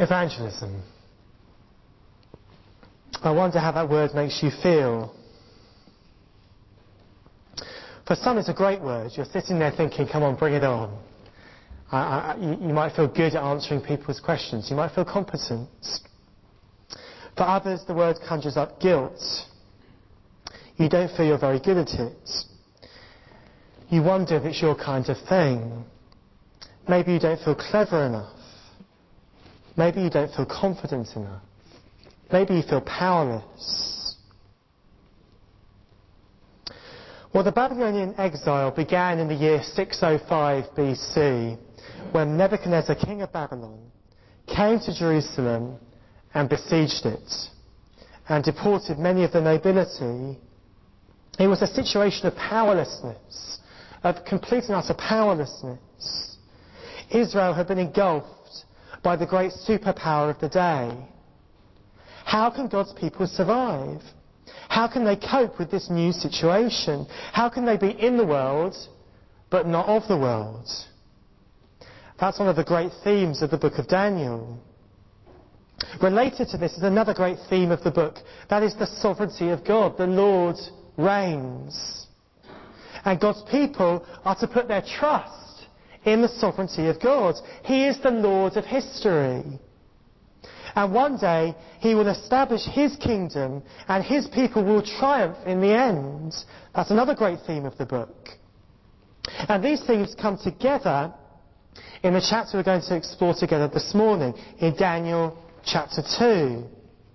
Evangelism. I wonder how that word makes you feel. For some it's a great word. You're sitting there thinking, come on, bring it on. You might feel good at answering people's questions. You might feel competent. For others, the word conjures up guilt. You don't feel you're very good at it. You wonder if it's your kind of thing. Maybe you don't feel clever enough. Maybe you don't feel confident enough. Maybe you feel powerless. Well, the Babylonian exile began in the year 605 BC, when Nebuchadnezzar, king of Babylon, came to Jerusalem and besieged it and deported many of the nobility. It was a situation of powerlessness, of complete and utter powerlessness. Israel had been engulfed by the great superpower of the day. How can God's people survive? How can they cope with this new situation? How can they be in the world but not of the world? That's one of the great themes of the book of Daniel. Related to this is another great theme of the book. That is the sovereignty of God. The Lord reigns. And God's people are to put their trust in the sovereignty of God. He is the Lord of history. And one day He will establish His kingdom and His people will triumph in the end. That's another great theme of the book. And these themes come together in the chapter we're going to explore together this morning, in Daniel chapter 2.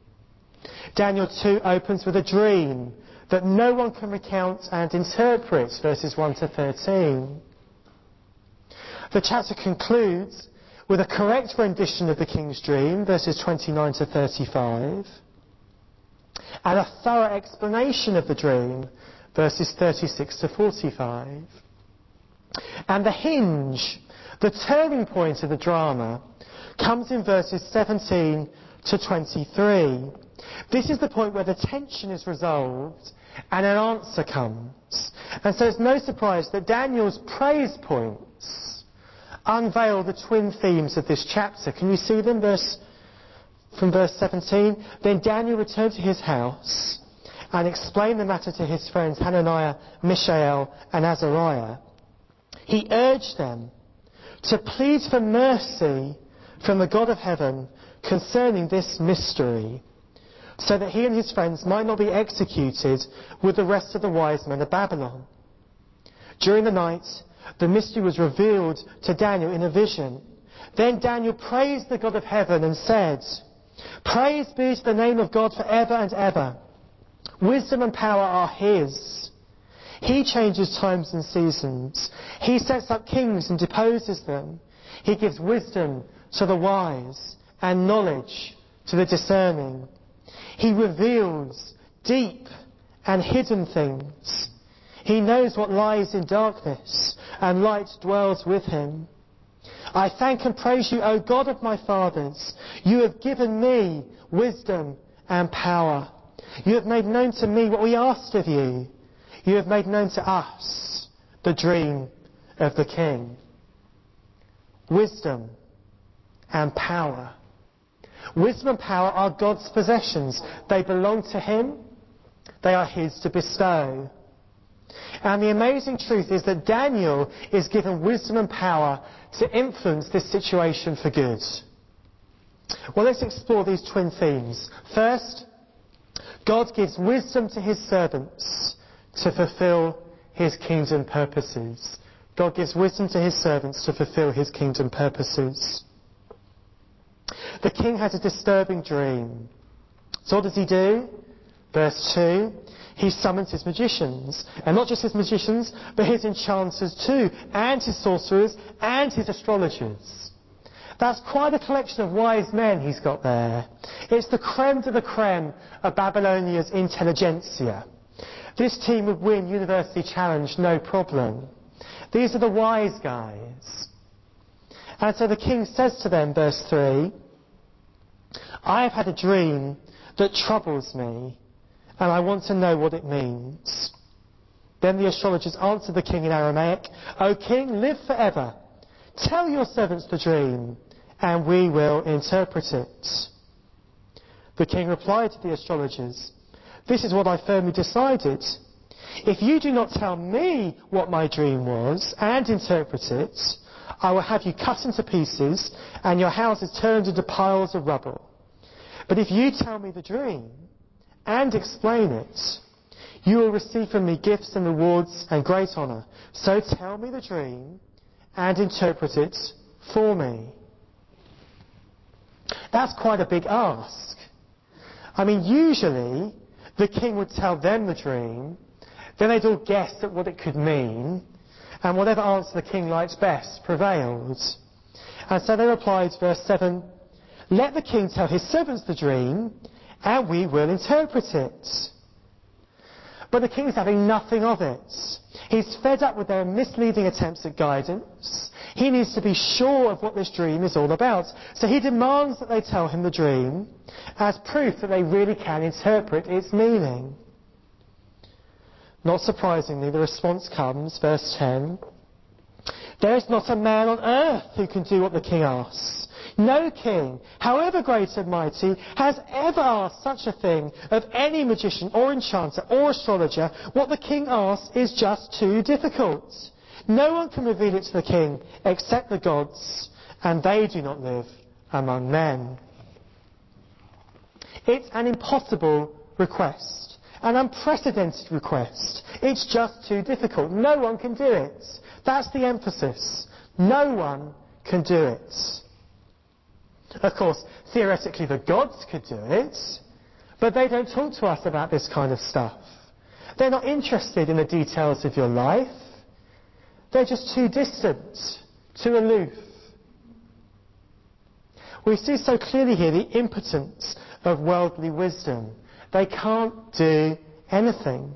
Daniel 2 opens with a dream that no one can recount and interpret, verses 1 to 13. The chapter concludes with a correct rendition of the king's dream, verses 29 to 35, and a thorough explanation of the dream, verses 36 to 45. And the hinge, the turning point of the drama, comes in verses 17 to 23. This is the point where the tension is resolved and an answer comes. And so it's no surprise that Daniel's praise points unveil the twin themes of this chapter. Can you see them? From verse 17. Then Daniel returned to his house and explained the matter to his friends Hananiah, Mishael and Azariah. He urged them to plead for mercy from the God of heaven concerning this mystery, so that he and his friends might not be executed with the rest of the wise men of Babylon. During the night, the mystery was revealed to Daniel in a vision. Then Daniel praised the God of heaven and said, "Praise be to the name of God forever and ever. Wisdom and power are His. He changes times and seasons. He sets up kings and deposes them. He gives wisdom to the wise and knowledge to the discerning. He reveals deep and hidden things. He knows what lies in darkness, and light dwells with Him. I thank and praise You, O God of my fathers. You have given me wisdom and power. You have made known to me what we asked of You. You have made known to us the dream of the King." Wisdom and power. Wisdom and power are God's possessions. They belong to Him. They are His to bestow. And the amazing truth is that Daniel is given wisdom and power to influence this situation for good. Well, let's explore these twin themes. First, God gives wisdom to His servants to fulfill His kingdom purposes. God gives wisdom to His servants to fulfill His kingdom purposes. The king has a disturbing dream. So what does he do? Verse 2, he summons his magicians. And not just his magicians, but his enchanters too, and his sorcerers, and his astrologers. That's quite a collection of wise men he's got there. It's the creme de la creme of Babylonia's intelligentsia. This team would win University Challenge no problem. These are the wise guys. And so the king says to them, verse 3, "I have had a dream that troubles me, and I want to know what it means." Then the astrologers answered the king in Aramaic, "O king, live forever. Tell your servants the dream, and we will interpret it." The king replied to the astrologers, "This is what I firmly decided. If you do not tell me what my dream was and interpret it, I will have you cut into pieces and your houses turned into piles of rubble. But if you tell me the dream and explain it, you will receive from me gifts and rewards and great honour. So tell me the dream and interpret it for me." That's quite a big ask. I mean, usually the king would tell them the dream, then they'd all guess at what it could mean, and whatever answer the king liked best prevailed. And so they replied, verse 7, "Let the king tell his servants the dream, and we will interpret it." But the king is having nothing of it. He's fed up with their misleading attempts at guidance. He needs to be sure of what this dream is all about. So he demands that they tell him the dream as proof that they really can interpret its meaning. Not surprisingly, the response comes, verse 10, "There is not a man on earth who can do what the king asks. No king, however great and mighty, has ever asked such a thing of any magician or enchanter or astrologer. What the king asks is just too difficult. No one can reveal it to the king except the gods, and they do not live among men." It's an impossible request, an unprecedented request. It's just too difficult. No one can do it. That's the emphasis. No one can do it. Of course, theoretically the gods could do it, but they don't talk to us about this kind of stuff. They're not interested in the details of your life. They're just too distant, too aloof. We see so clearly here the impotence of worldly wisdom. They can't do anything.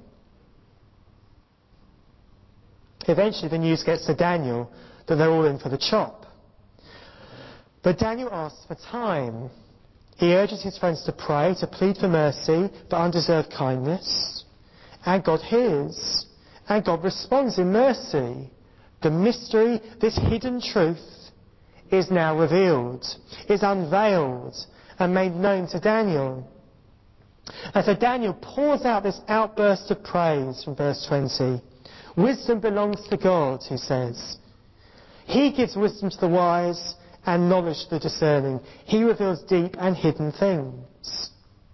Eventually the news gets to Daniel that they're all in for the chop. But Daniel asks for time. He urges his friends to pray, to plead for mercy, for undeserved kindness. And God hears. And God responds in mercy. The mystery, this hidden truth, is now revealed, is unveiled, and made known to Daniel. And so Daniel pours out this outburst of praise from verse 20. Wisdom belongs to God, he says. He gives wisdom to the wise and knowledge to the discerning. He reveals deep and hidden things.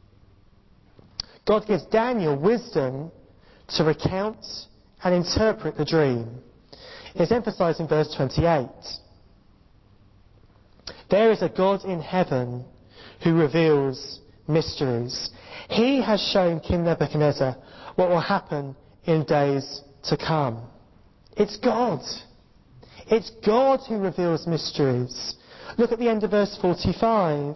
God gives Daniel wisdom to recount and interpret the dream. It's emphasised in verse 28. There is a God in heaven who reveals mysteries. He has shown King Nebuchadnezzar what will happen in days to come. It's God. It's God who reveals mysteries. Look at the end of verse 45.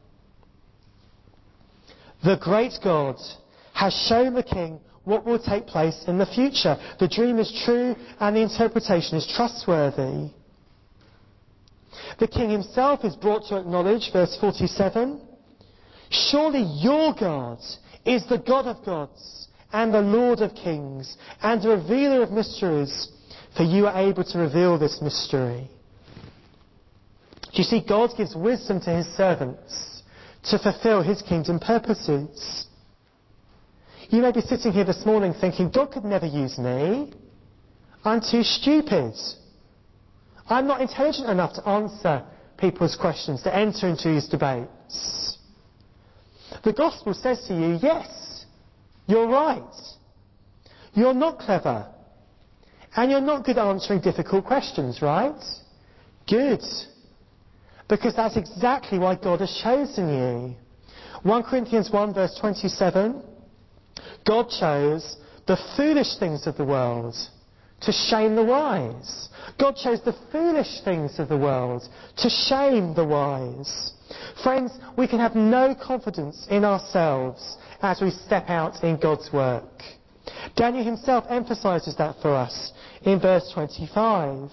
The great God has shown the king what will take place in the future. The dream is true and the interpretation is trustworthy. The king himself is brought to acknowledge, verse 47, surely your God is the God of gods and the Lord of kings and the revealer of mysteries, for you are able to reveal this mystery. Do you see, God gives wisdom to his servants to fulfill his kingdom purposes. You may be sitting here this morning thinking, God could never use me. I'm too stupid. I'm not intelligent enough to answer people's questions, to enter into these debates. The gospel says to you, yes, you're right. You're not clever. And you're not good at answering difficult questions, right? Good. Because that's exactly why God has chosen you. 1 Corinthians 1 verse 27, God chose the foolish things of the world to shame the wise. God chose the foolish things of the world to shame the wise. Friends, we can have no confidence in ourselves as we step out in God's work. Daniel himself emphasises that for us in verse 25.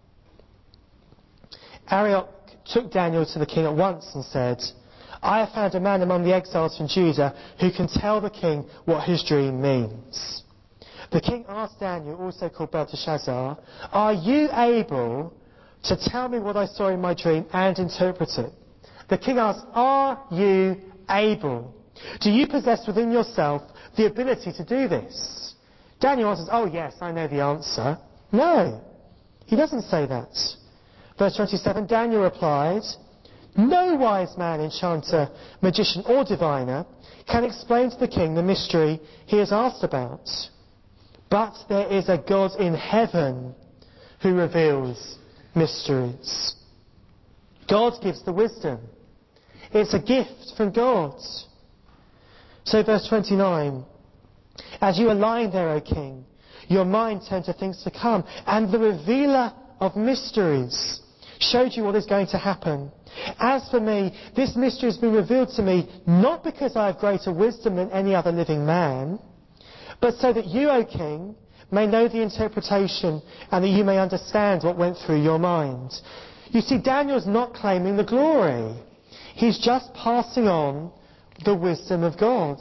Arioch took Daniel to the king at once and said, I have found a man among the exiles from Judah who can tell the king what his dream means. The king asked Daniel, also called Belteshazzar, are you able to tell me what I saw in my dream and interpret it. The king asks, are you able? Do you possess within yourself the ability to do this? Daniel answers, oh yes, I know the answer. No, he doesn't say that. Verse 27, Daniel replied, no wise man, enchanter, magician or diviner can explain to the king the mystery he has asked about. But there is a God in heaven who reveals mysteries. God gives the wisdom. It's a gift from God. So verse 29, as you are lying there, O king, your mind turned to things to come, and the revealer of mysteries showed you what is going to happen. As for me, this mystery has been revealed to me not because I have greater wisdom than any other living man, but so that you, O king, may know the interpretation and that you may understand what went through your mind. You see, Daniel's not claiming the glory. He's just passing on the wisdom of God.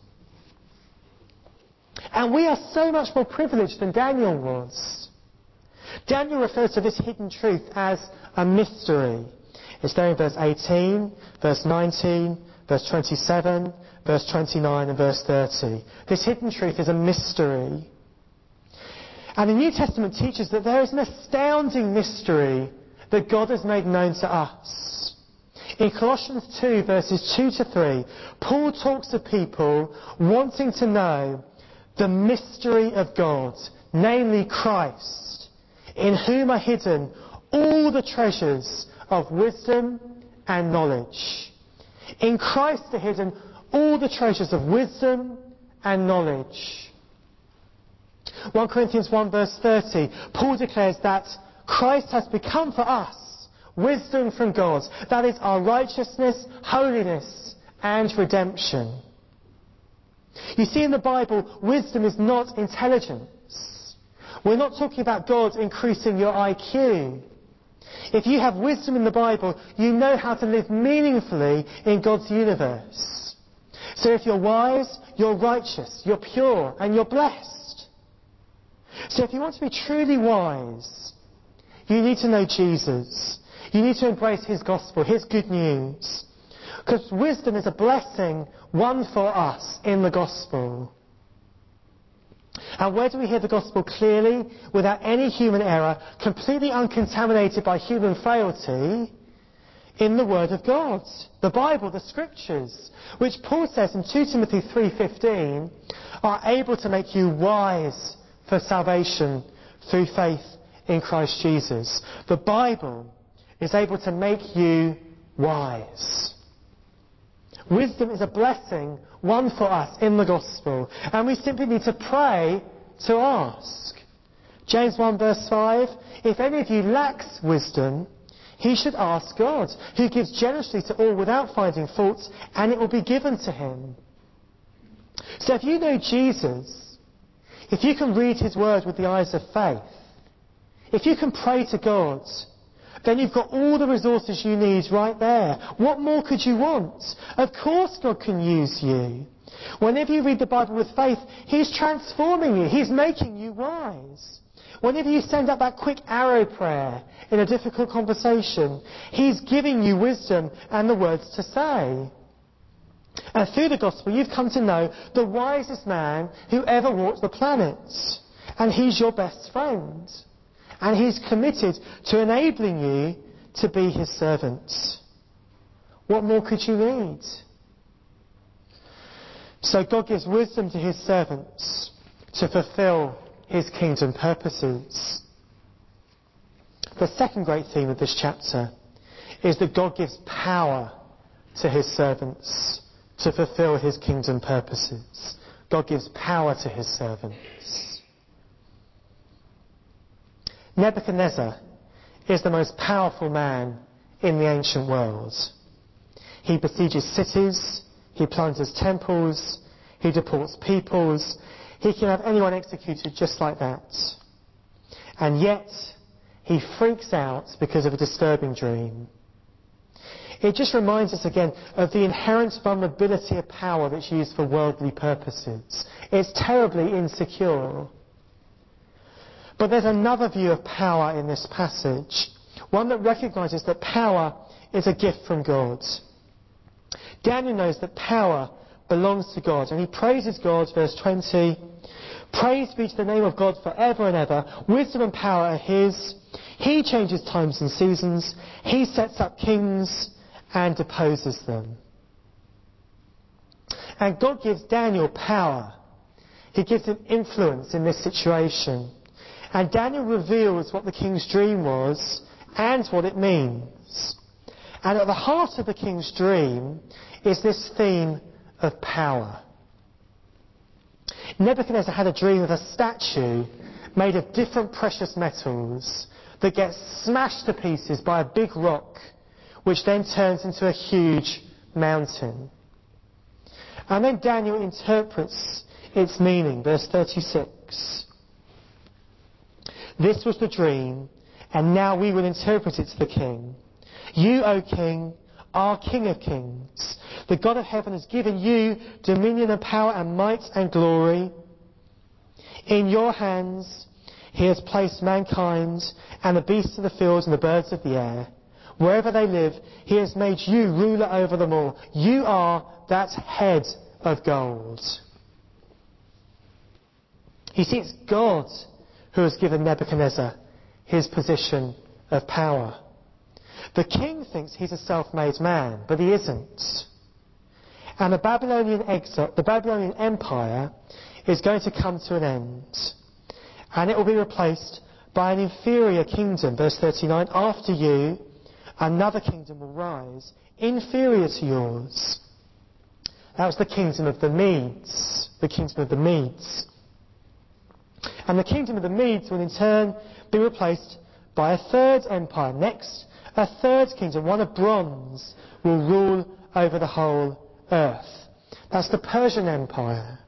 And we are so much more privileged than Daniel was. Daniel refers to this hidden truth as a mystery. It's there in verse 18, verse 19, verse 27, verse 29 and verse 30. This hidden truth is a mystery. And the New Testament teaches that there is an astounding mystery that God has made known to us. In Colossians 2 verses 2 to 3, Paul talks to people wanting to know the mystery of God, namely Christ, in whom are hidden all the treasures of wisdom and knowledge. In Christ are hidden all the treasures of wisdom and knowledge. 1 Corinthians 1 verse 30, Paul declares that Christ has become for us wisdom from God. That is our righteousness, holiness and redemption. You see, in the Bible, wisdom is not intelligence. We're not talking about God increasing your IQ. If you have wisdom in the Bible, you know how to live meaningfully in God's universe. So if you're wise, you're righteous, you're pure, and you're blessed. So if you want to be truly wise, you need to know Jesus. You need to embrace His gospel, His good news. Because wisdom is a blessing won for us in the gospel. And where do we hear the gospel clearly, without any human error, completely uncontaminated by human frailty? In the Word of God, the Bible, the Scriptures, which Paul says in 2 Timothy 3:15 are able to make you wise for salvation through faith in Christ Jesus. The Bible is able to make you wise. Wisdom is a blessing won for us in the gospel, and we simply need to pray to ask. James 1 verse 5, if any of you lacks wisdom, he should ask God, who gives generously to all without finding fault, and it will be given to him. So if you know Jesus, if you can read His Word with the eyes of faith, if you can pray to God, then you've got all the resources you need right there. What more could you want? Of course God can use you. Whenever you read the Bible with faith, He's transforming you. He's making you wise. Whenever you send up that quick arrow prayer in a difficult conversation, He's giving you wisdom and the words to say. And through the gospel, you've come to know the wisest man who ever walked the planet. And He's your best friend. And He's committed to enabling you to be His servant. What more could you need? So God gives wisdom to His servants to fulfill His kingdom purposes. The second great theme of this chapter is that God gives power to His servants to fulfill His kingdom purposes. God gives power to His servants. Nebuchadnezzar is the most powerful man in the ancient world. He besieges cities, he plunders temples, he deports peoples, he can have anyone executed just like that. And yet, he freaks out because of a disturbing dream. It just reminds us again of the inherent vulnerability of power that's used for worldly purposes. It's terribly insecure. But there's another view of power in this passage, one that recognises that power is a gift from God. Daniel knows that power belongs to God, and he praises God, verse 20. Praise be to the name of God forever and ever. Wisdom and power are his. He changes times and seasons. He sets up kings and deposes them. And God gives Daniel power. He gives him influence in this situation. And Daniel reveals what the king's dream was and what it means. And at the heart of the king's dream is this theme of power. Nebuchadnezzar had a dream of a statue made of different precious metals that gets smashed to pieces by a big rock, which then turns into a huge mountain. And then Daniel interprets its meaning, verse 36. This was the dream, and now we will interpret it to the king. You, O king, are King of kings. The God of heaven has given you dominion and power and might and glory. In your hands he has placed mankind and the beasts of the fields and the birds of the air. Wherever they live, he has made you ruler over them all. You are that head of gold. You see, it's God who has given Nebuchadnezzar his position of power. The king thinks he's a self-made man, but he isn't. And the Babylonian exile, the Babylonian Empire is going to come to an end. And it will be replaced by an inferior kingdom. Verse 39, after you, another kingdom will rise, inferior to yours. That was the kingdom of the Medes. The kingdom of the Medes. And the kingdom of the Medes will in turn be replaced by a third empire. Next, a third kingdom, one of bronze, will rule over the whole earth. That's the Persian Empire.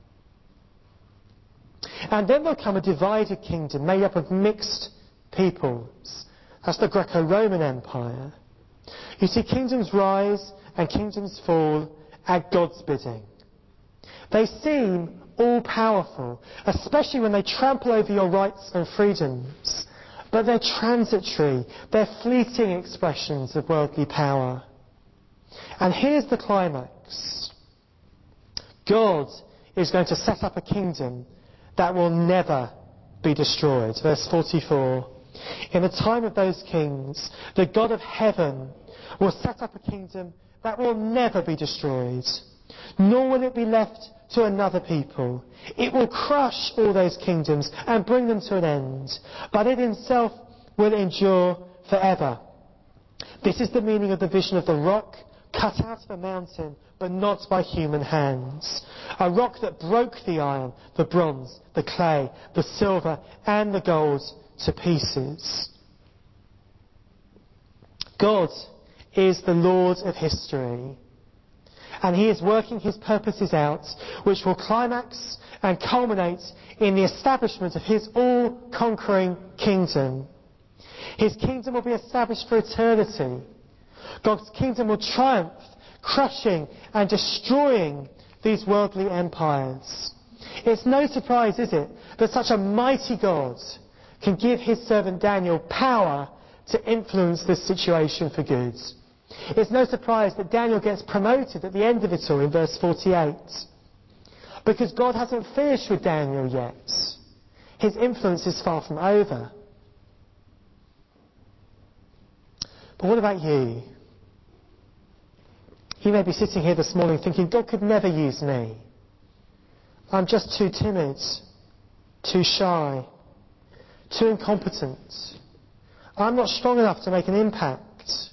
And then there'll come a divided kingdom made up of mixed peoples. That's the Greco-Roman Empire. You see, kingdoms rise and kingdoms fall at God's bidding. They seem all-powerful, especially when they trample over your rights and freedoms. But they're transitory, they're fleeting expressions of worldly power. And here's the climax. God is going to set up a kingdom that will never be destroyed. Verse 44. In the time of those kings, the God of heaven will set up a kingdom that will never be destroyed, nor will it be left to another people. It will crush all those kingdoms and bring them to an end, but it itself will endure forever. This is the meaning of the vision of the rock cut out of a mountain, but not by human hands. A rock that broke the iron, the bronze, the clay, the silver, and the gold to pieces. God is the Lord of history. And he is working his purposes out, which will climax and culminate in the establishment of his all-conquering kingdom. His kingdom will be established for eternity. God's kingdom will triumph, crushing and destroying these worldly empires. It's no surprise, is it, that such a mighty God can give his servant Daniel power to influence this situation for good. It's no surprise that Daniel gets promoted at the end of it all in verse 48. Because God hasn't finished with Daniel yet. His influence is far from over. But what about you? You may be sitting here this morning thinking, God could never use me. I'm just too timid, too shy, too incompetent. I'm not strong enough to make an impact.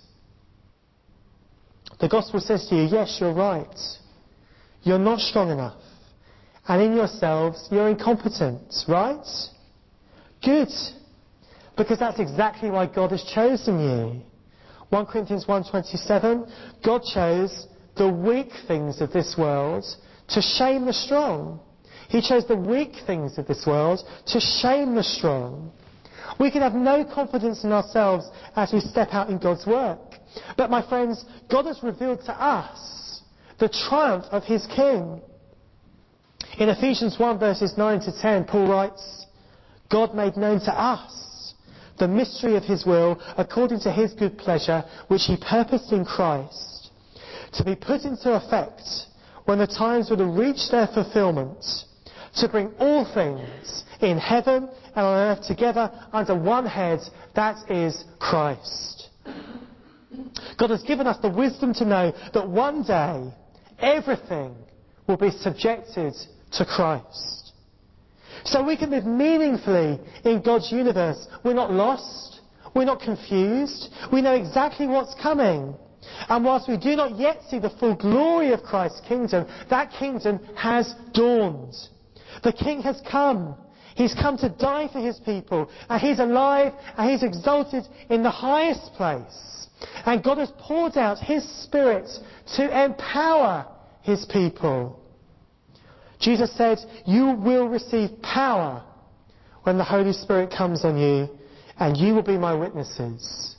The gospel says to you, yes, you're right. You're not strong enough. And in yourselves, you're incompetent, right? Good. Because that's exactly why God has chosen you. 1 Corinthians 1:27, God chose the weak things of this world to shame the strong. He chose the weak things of this world to shame the strong. We can have no confidence in ourselves as we step out in God's work. But my friends, God has revealed to us the triumph of his King. In Ephesians 1 verses 9 to 10, Paul writes, God made known to us the mystery of his will, according to his good pleasure, which he purposed in Christ, to be put into effect when the times would have reached their fulfillment, to bring all things in heaven and on earth together under one head, that is Christ. God has given us the wisdom to know that one day everything will be subjected to Christ. So we can live meaningfully in God's universe. We're not lost. We're not confused. We know exactly what's coming. And whilst we do not yet see the full glory of Christ's kingdom, that kingdom has dawned. The King has come. He's come to die for his people. And he's alive and he's exalted in the highest place. And God has poured out his Spirit to empower his people. Jesus said, you will receive power when the Holy Spirit comes on you, and you will be my witnesses.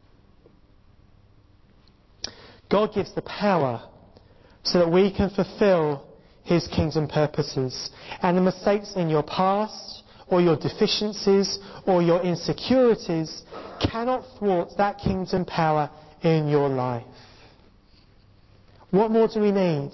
God gives the power so that we can fulfill his kingdom purposes. And the mistakes in your past, or your deficiencies, or your insecurities cannot thwart that kingdom power in your life. What more do we need?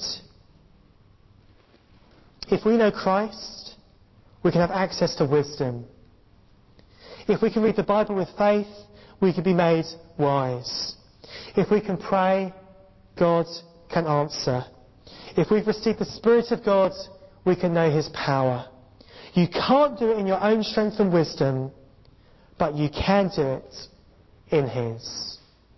If we know Christ, we can have access to wisdom. If we can read the Bible with faith, we can be made wise. If we can pray, God can answer. If we've received the Spirit of God, we can know his power. You can't do it in your own strength and wisdom, but you can do it in his.